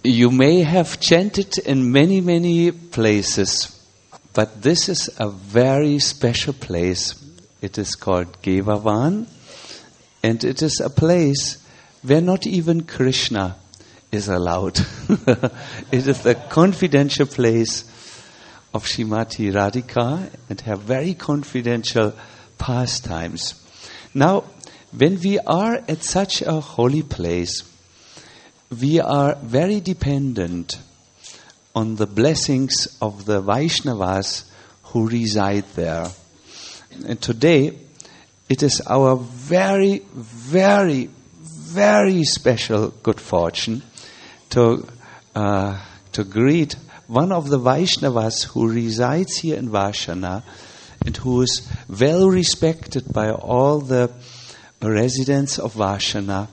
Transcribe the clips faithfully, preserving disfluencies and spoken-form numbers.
You may have chanted in many, many places, but this is a very special place. It is called Gevavan, and it is a place where not even Krishna is allowed. It is the confidential place of Srimati Radhika and her very confidential pastimes. Now, when we are at such a holy place, we are very dependent on the blessings of the Vaishnavas who reside there. And today, it is our very, very, very special good fortune to uh, to greet one of the Vaishnavas who resides here in Vashana and who is well respected by all the residents of Vashana,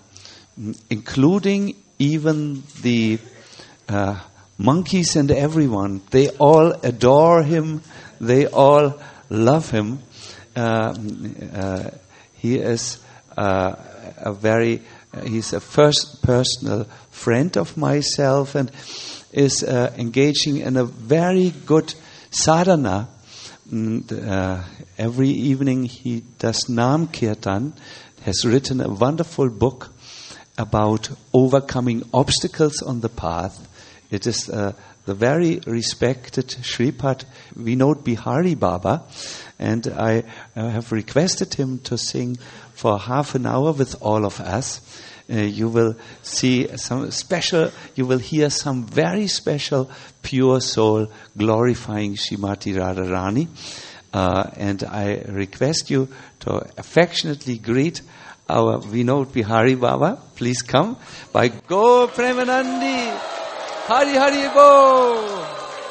including even the uh, monkeys and everyone. They all adore him. They all love him. Uh, uh, he is uh, a very, uh, he's a first personal friend of myself and is uh, engaging in a very good sadhana. And, uh, every evening he does Nam Kirtan, has written a wonderful book about overcoming obstacles on the path. It is uh, the very respected Shripad Vinod Bihari Baba, and I uh, have requested him to sing for half an hour with all of us. Uh, you will see some special, you will hear some very special pure soul glorifying Srimati Radharani. Uh, and I request you to affectionately greet our Vinod Bihari Baba. Please come. By Go Premanandi. Hari Hari Bo.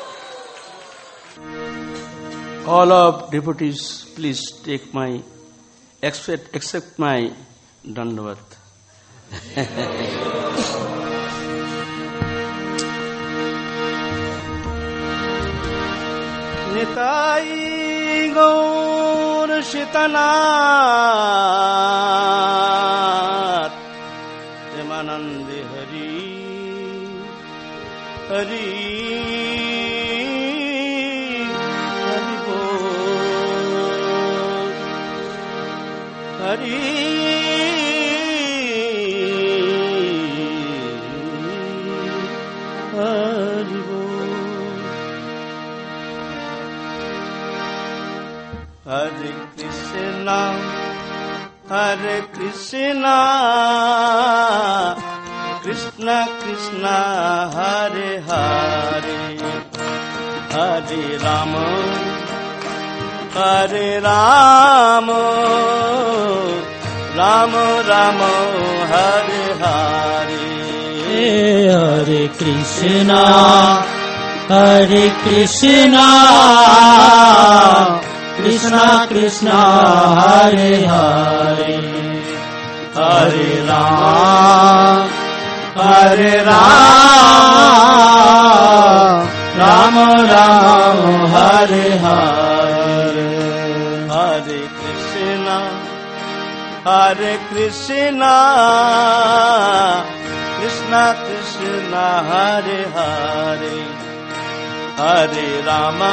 All of devotees, please take my, accept, accept my Dandavat. Nitai Gaur Shitanath Premanandi Hari Hari Hari Bol Hari Hari Bol Hare Krishna Hare Krishna Krishna Krishna Hare Hare Hare Rama Hare Rama Rama Rama Hare Hare Hare Krishna Hare Krishna Krishna Krishna Hare Hare Hare Rama Hare Rama Rama Rama Hare Hare Hare Krishna Hare Krishna Krishna Krishna Hare Hare Hare Rama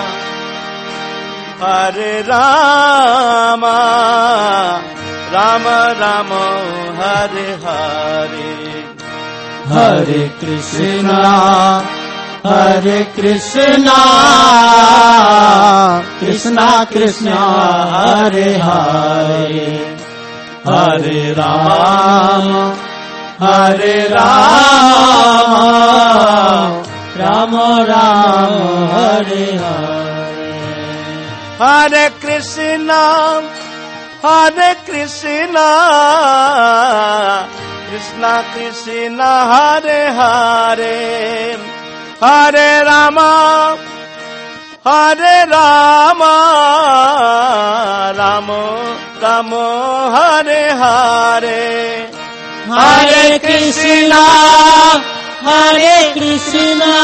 Hare Rama Rama Rama Hare Hare Hare Krishna Hare Krishna Krishna Krishna Hare Hare Hare Rama Hare Rama Rama Rama Hare Hare Hare Krishna Hare Krishna Krishna Krishna Hare Hare Hare Rama Hare Rama Rama Rama Hare Hare Hare Krishna Hare Krishna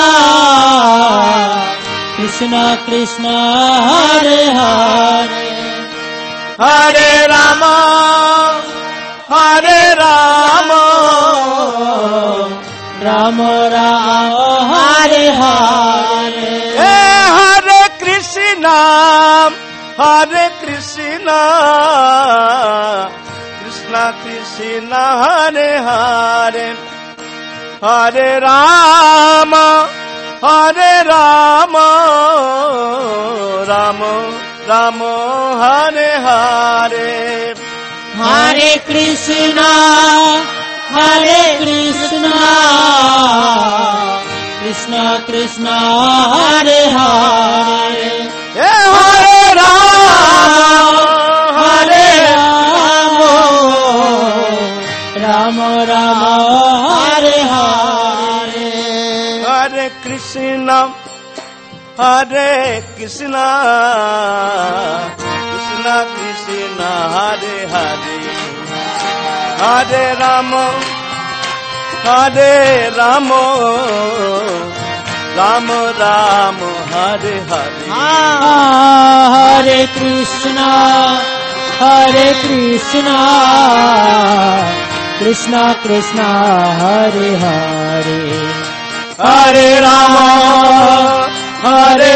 Krishna Krishna Hare Hare Hare Rama Hare Rama Ram Ram Hare Hare hey Hare Krishna Hare Krishna Krishna Krishna Hare Hare Hare Ram Hare Ram Ram Ram Hare Hare Hare Krishna Hare Krishna Krishna Krishna Hare Hare hey Hare Ram Hare Ram Ram Hare Hare Hare Krishna Hare Krishna Krishna Krishna Hare Hare Hare Ram Hare Ram Ram Ram Hare Hare Hare Krishna Hare Krishna Krishna Krishna Hare Hare Hare Ram Hare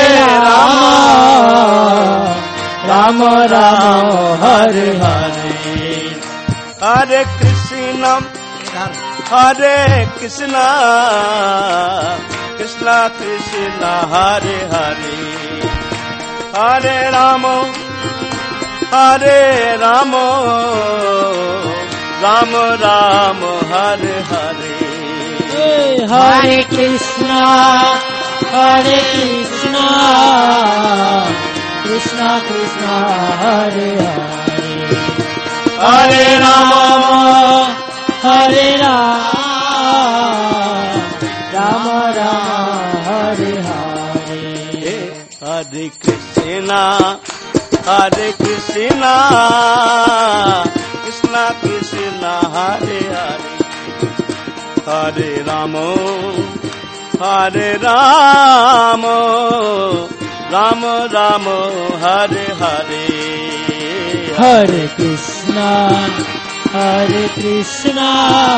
Ram Ram Ram Hare Hare Hare Krishna Hare Krishna Krishna Krishna Hare Hare Hare Ram Hare Ram Ram Ram Hare Hare Hare Krishna Hare Krishna Krishna Krishna Hare Hare Hare Ram Hare Ram Ram Ram Hare Hare Hare Krishna Hare Krishna Krishna Krishna Hare Hare Hare Ram Hare Ram Ram Ram Hare Hare Hare Krishna Hare Krishna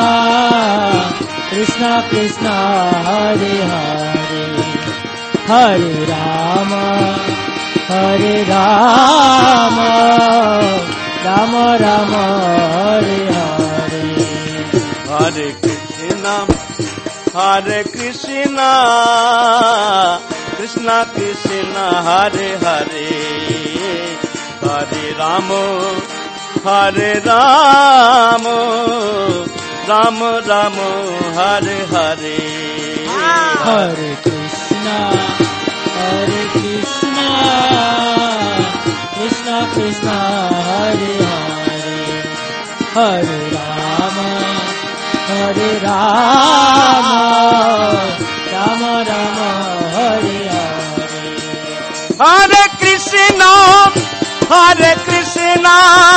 Krishna Krishna Hare Hare Hare Ram Hare Ram Ram Ram Hare Hare Hare Krishna Hare Krishna Krishna Krishna Hare Hare Hare Ram Hare Ram Ram Ram Hare Hare Hare Krishna Hare Krishna Krishna Krishna Hare Hare Hare Ram Hare Ram Ram Ram Hare Hare Hare Krishna Hare Krishna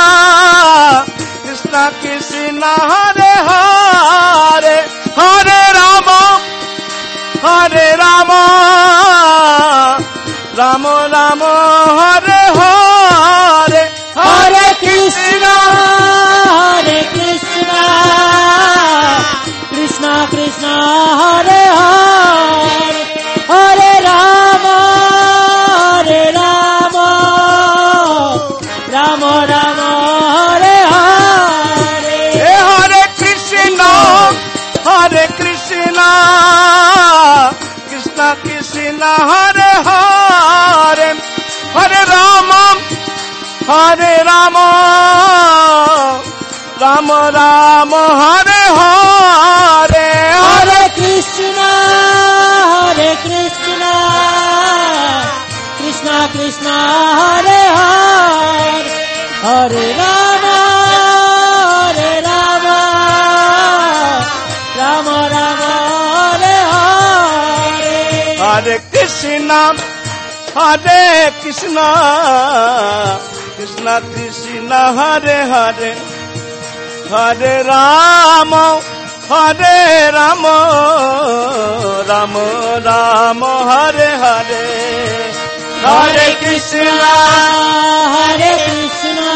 Krishna Krishna Hare Hare Hare Ram Hare Ram Ram Ram Hare Hare Hare Krishna Hare Krishna Krishna Krishna Hare Hare Hare Ram Hare Ram Ram Ram Hare Hare hey Hare Krishna Hare Krishna Krishna Krishna Hare Hare Hare Ram Hare Ram Ram Ram Hare Hare Hare Krishna Hare Krishna Krishna Krishna Hare Hare Hare Ram Hare Ram Ram Ram Hare Hare Hare Krishna Hare Krishna Krishna Krishna Hare Hare Hare Ram Hare Ram Ram Ram Hare Hare Hare Krishna Hare Krishna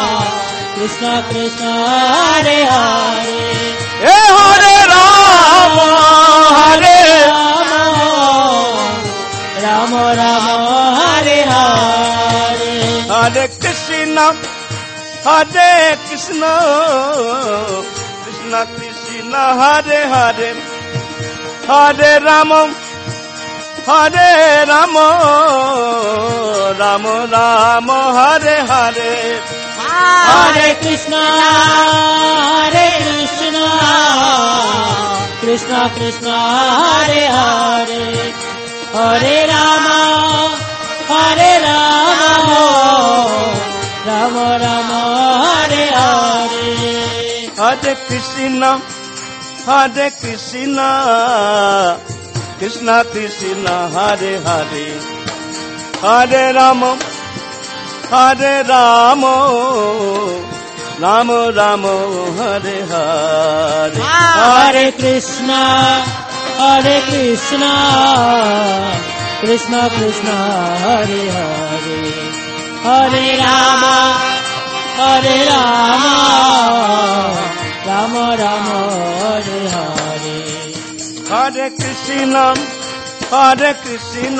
Krishna Krishna Hare Hare hey Hare Ram Ram Hare Ram Ram Hare Hare Hare Krishna Hare Krishna Krishna Krishna Hare Hare Hare Ram Hare Ram Ram Ram Hare Hare Hare Krishna Hare Krishna Krishna Krishna Hare Hare Hare Ram Hare Ram Ram Ram Hare Hare Hare Krishna Hare Krishna Krishna Krishna Hare Hare Hare Ram Hare Ram Ram Ram Hare Hare Hare Krishna Hare Krishna Krishna Krishna Hare Hare Hare Ram Hare Ram Ram Ram Hare Hare Hare Krishna Hare Krishna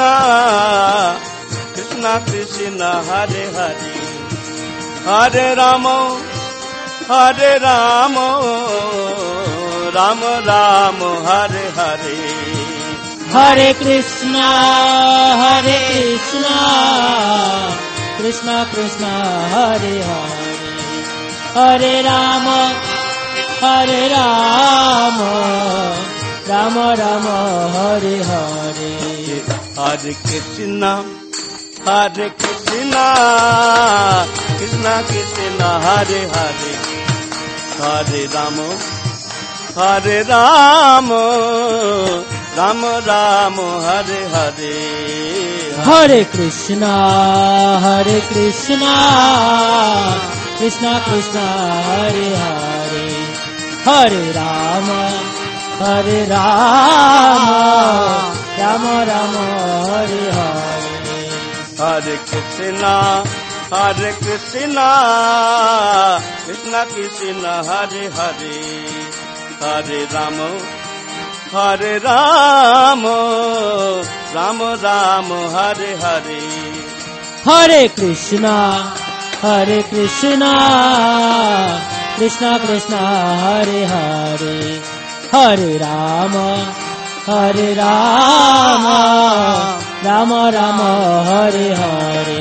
Krishna Krishna Hare Hare Hare Ram Hare Ram Ram Ram Hare Hare Hare Krishna Hare Krishna Krishna Krishna Hare Hare Hare Ram Hare Ram Ram Ram Hare Hare Hare Krishna Hare Krishna Krishna Krishna Hare Hare Hare Ram Hare Ram Ram Ram Hare Hare Hare Krishna Hare Krishna Krishna Krishna Hare Hare Hare Ram Hare Ram Ram Ram Hare Hare Hare Krishna Hare Krishna Krishna Krishna Hare Hare Hare Ram Hare Ram Ram Ram Hare Hare Hare Krishna Hare Krishna Krishna Krishna Hare Hare Hare Ram Hare Ram Ram Ram Hare Hare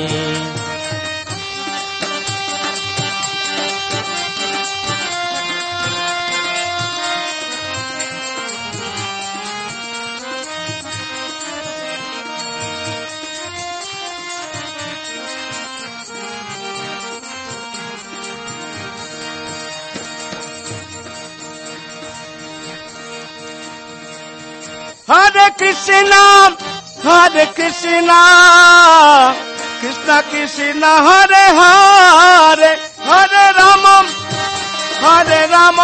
Hare Krishna Hare Krishna Krishna Krishna Hare Hare Hare Ram Hare Ram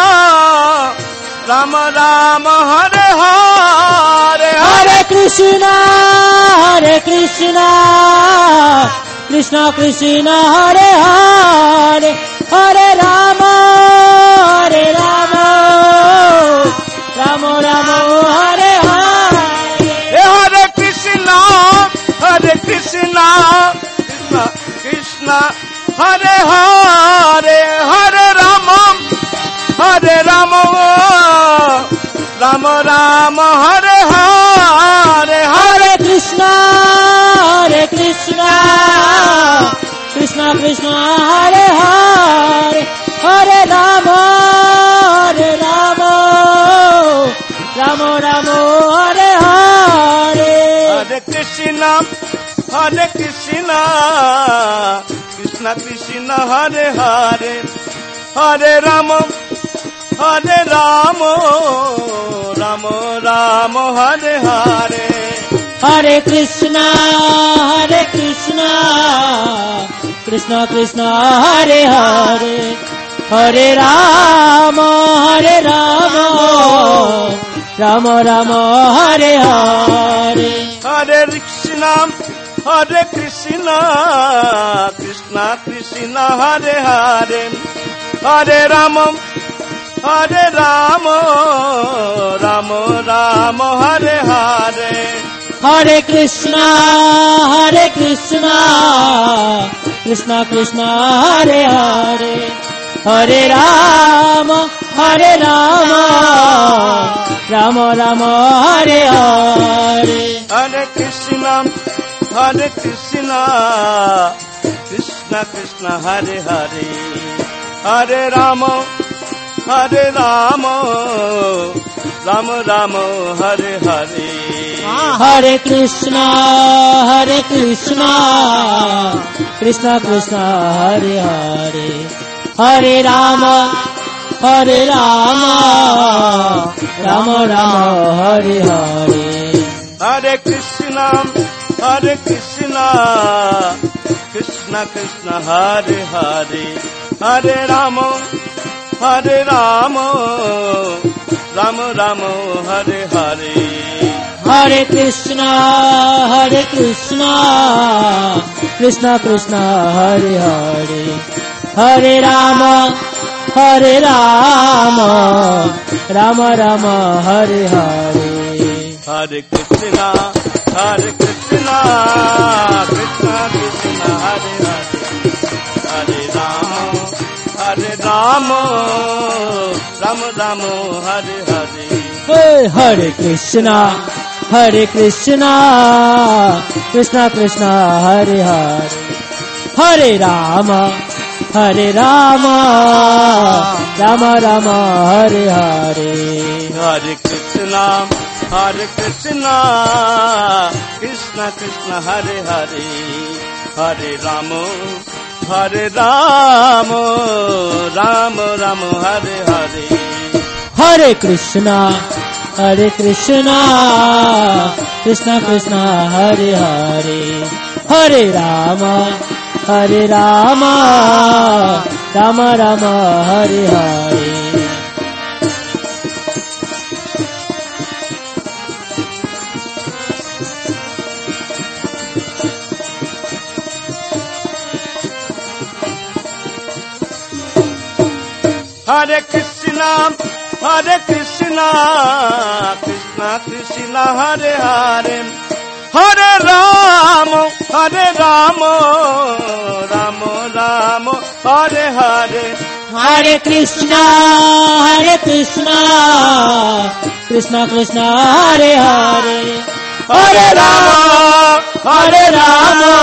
Ram Ram Hare Hare Hare Krishna Hare Krishna Krishna Krishna Hare Hare Hare Ram Hare Ram Ram Ram Hare Hare Hare Krishna Hare Krishna Krishna Krishna Hare Hare Hare Ram Hare Ram Ram Ram Hare Hare Hare Krishna Hare Krishna Krishna Krishna Hare Hare Hare Ram Hare Ram Ram Ram Hare Hare Hare Krishna Hare Krishna Krishna Krishna Hare Hare Hare Ram Hare Ram Ram Ram Hare Hare Hare Krishna Hare Krishna Krishna Krishna Hare Hare Hare Ram Hare Ram Ram Ram Hare Hare Hare Krishna Hare Krishna Krishna Krishna Hare Hare Hare Ram Hare Rama, Rama Rama, Hare Hare. Hare Krishna, Hare Krishna, Krishna Krishna, Hare Hare. Hare Rama, Hare Rama, Rama Rama, Hare Hare. Hare Krishna, Hare Krishna, Krishna Krishna, Hare Hare. Hare Rama, Hare Rama, Rama Rama, Hare Hare. Hare Krishna, Hare Krishna, Krishna Krishna, Hare Hare. Hare Rama, Hare Rama, Rama Rama, Hare Hare. Hare Krishna, Hare Krishna, Krishna Krishna, Hare Hare. Hare Rama, Hare Rama, Rama Rama, Hare Hare. Hare Krishna, Hare Krishna, Krishna Krishna, Hare Hare. Hare Rama, Hare Rama, Rama Rama, Hare Hare. Hare Krishna, Hare Krishna, Krishna Krishna, Hare Hare. Hare Rama, Hare Rama, Rama Rama, Hare Hare. Hey, Hare Krishna, Hare Krishna, Krishna Krishna, Hare Hare. Hare Rama, Hare Rama, Rama Rama, Hare Hare. Hare Krishna, Hare Krishna, Krishna Krishna, Hare Hare. Hare Rama, Hare Rama, Rama Rama, Hare Hare. Hare Krishna, Hare Krishna, Krishna Krishna, Hare Hare. Hare Rama, Hare Rama, Rama Rama, Hare Hare. Hare Krishna, Hare Krishna, Krishna Krishna, Hare Hare. Hare Rama, Hare Rama, Rama Rama, Hare Hare. Hare Krishna, Hare Krishna, Krishna Krishna, Hare Hare. Hare Rama, Hare Rama,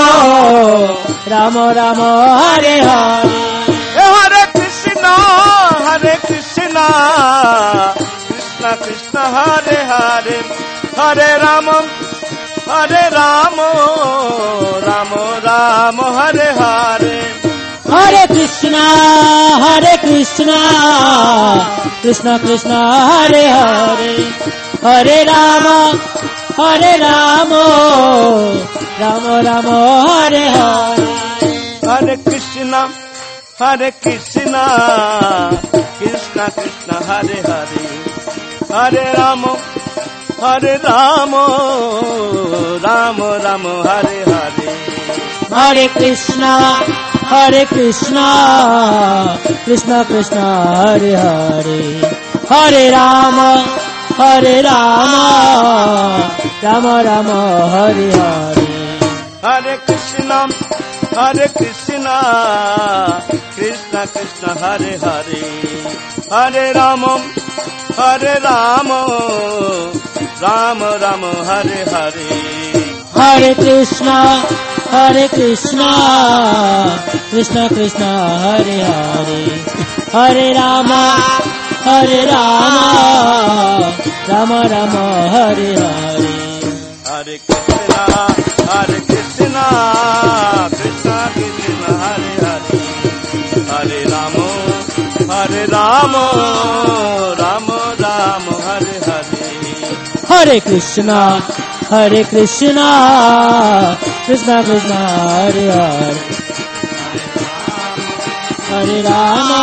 Rama Rama, Hare Hare. Hare Krishna, Hare Krishna, Krishna Krishna, Hare Hare. Hare Rama, Hare Rama, Rama Rama, Hare Hare. Hare Krishna, Hare Krishna, Krishna Krishna, Hare Hare. Hare Rama, Hare Rama, Rama Rama, Hare Hare. Hare Krishna, Hare Krishna, Krishna Krishna, Hare Hare. Hare Rama, Hare Rama, Rama Rama, Hare Hare. Hare Krishna, Hare Krishna, Krishna Krishna, Hare Hare. Hare Rama, Hare Rama, Rama Rama, Hare Hare. Hare Krishna, Hare Krishna, Krishna Krishna, Hare Hare. Hare Rama, Hare Rama, Rama Rama, Hare Hare. Hare Krishna, Hare Krishna, Krishna Krishna, Hare Hare. Hare Rama, Hare Rama, Rama Rama, Hare Hare. Hare Krishna, Hare Krishna, Krishna Krishna, Hare Hare. Hare Rama, Hare Rama, Rama Rama, Hare Hare. Hare Krishna, Hare Krishna, Krishna Krishna, Hare Hare. Hare Rama,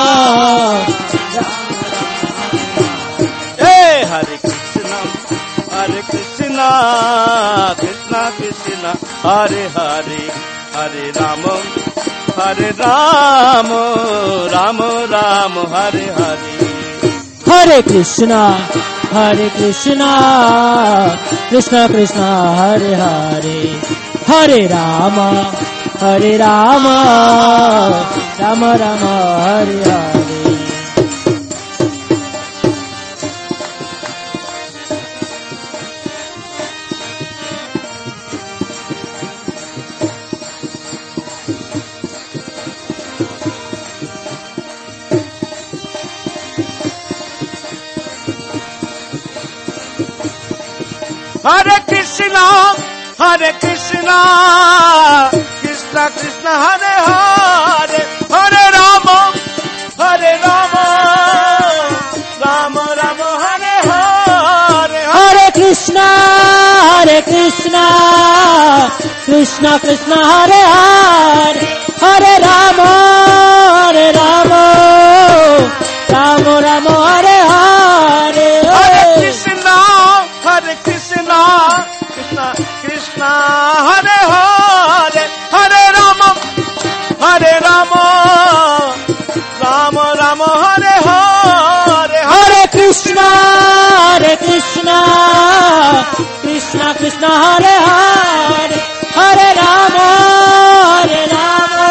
Hey, Hare Krishna, Hare Krishna, Krishna Krishna, Hare Hare. Hare Rama, Hare Rama, Rama Rama, Hare Hare. Hare Krishna, Hare Krishna, Krishna Krishna, Hare Hare, Hare Rama, Hare Rama, Rama Rama, Hare Hare. Hare Krishna, Hare Krishna, Krishna Krishna, Hare Hare, Hare Rama, Hare Rama, Rama Rama, Hare Hare, Hare Krishna, Hare Krishna, Krishna Krishna, Hare Hare, Hare Rama, Hare Rama, Rama Rama, Hare Hare. Hare Krishna, Hare Krishna, Krishna Krishna, Hare Hare, Hare Rama, Hare Rama, Rama Rama, Hare Hare, Hare Krishna, Hare Krishna, Krishna Krishna, Hare Hare, Hare Rama, Hare Rama,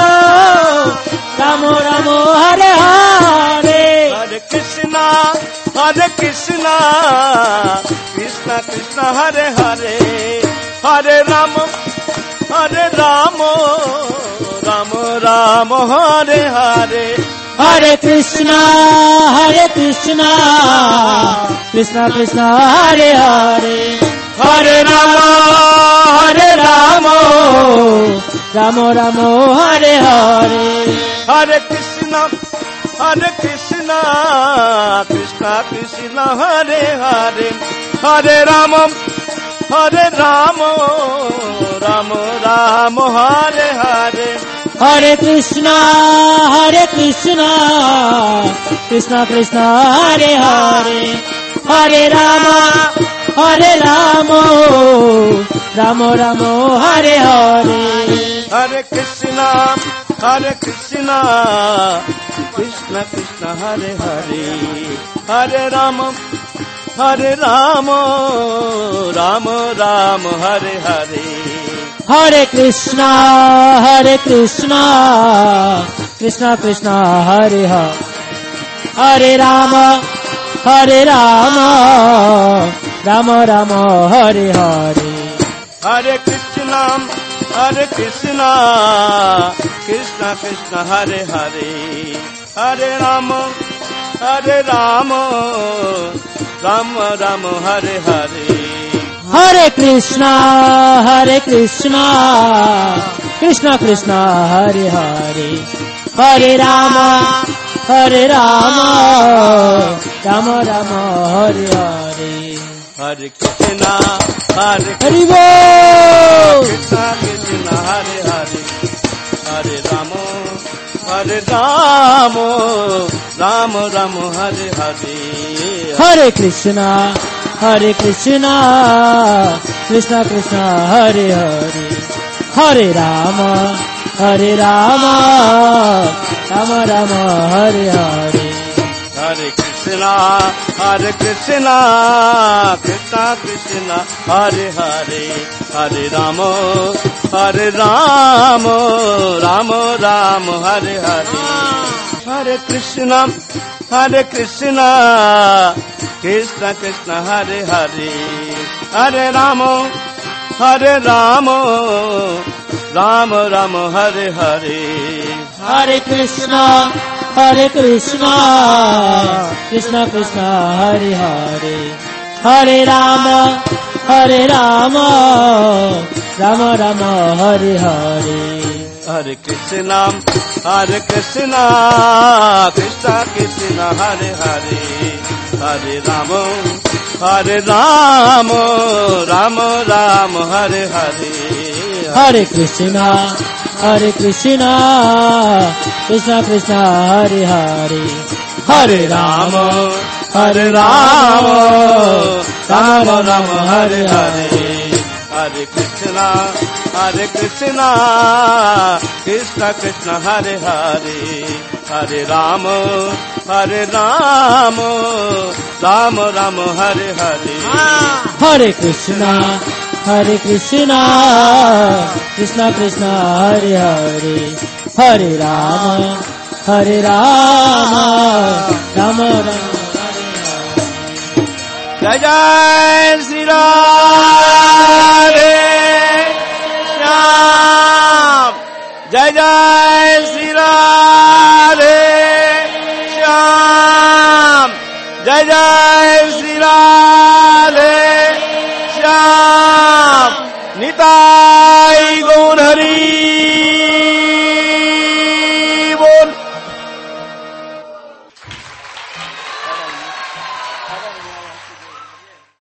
Rama Rama, Hare Hare. Hare Krishna, Hare Krishna, Krishna Krishna, Hare Hare, Hare Rama, Hare Rama, Rama Rama, Hare Hare. Hare Krishna, Hare Krishna, Krishna Krishna, Hare Hare, Hare Rama, Hare Rama, Rama Rama, Hare Hare. Hare Krishna, Hare Krishna, Krishna Krishna, Hare Hare, Hare Rama, Hare Rama, Rama Rama, Hare Hare. Hare Krishna, Hare Krishna, Krishna Krishna, Hare Hare, Hare Rama, Hare Rama, Rama Rama, Hare Hare. Hare Krishna, Hare Krishna, Krishna Krishna, Hare Hare, Hare Rama, Hare Rama, Rama Rama, Hare Hare. Hare Krishna, Hare Krishna, Krishna Krishna, Hare Hare, Hare Rama, Hare Rama, Rama Rama, Hare Hare. Hare Krishna, Hare Krishna, Krishna Krishna, Hare Hare, Hare Rama, Hare Rama, Rama Rama, Hare Hare. Hare Krishna, Hare Krishna, Krishna Krishna, Hare Hare, Hare Rama, Hare Rama, Rama Rama, Hare Hare. Hare Krishna, Hare Hari Bol. Krishna, Krishna Hare Hare, Hare Rama, Hare Rama, Rama Rama, Hare Hare. Hare Krishna, Hare Krishna, Krishna Krishna, Hare Hare, Hare Rama, Hare Rama, Rama Rama, Hare Hare. Hare Krishna, Hare Krishna, Krishna Krishna, Hare Hare, Hare Rama, Hare Rama, Rama Rama, Hare Hare. Hare Krishna, Hare Krishna, Krishna Krishna, Hare Hare, Hare Rama, Hare Rama, Rama Rama, Hare Hare. Hare Krishna, Hare Krishna, Krishna Krishna, Hare Hare, Hare Rama, Hare Rama, Rama Rama, Hare Hare. Hare Krishna, Hare Krishna, Krishna Krishna, Hare Hare, Hare Rama, Hare Rama, Rama Rama, Hare Hare. Hare Krishna, Hare Krishna, Krishna Krishna, Hare Hare, Hare Rama, Hare Rama, Rama Rama, Hare Hare. Hare Krishna, Hare Krishna, Krishna Krishna Hare Hare, Hare Rama, Hare Rama, Rama Rama Hare Hare. Hare Krishna, Hare Krishna, Krishna Krishna Hare Hare, Hare Rama, Hare Rama, Rama Rama. Jai Jai Sri Radhe Shyam, Jai Jai Sri Radhe.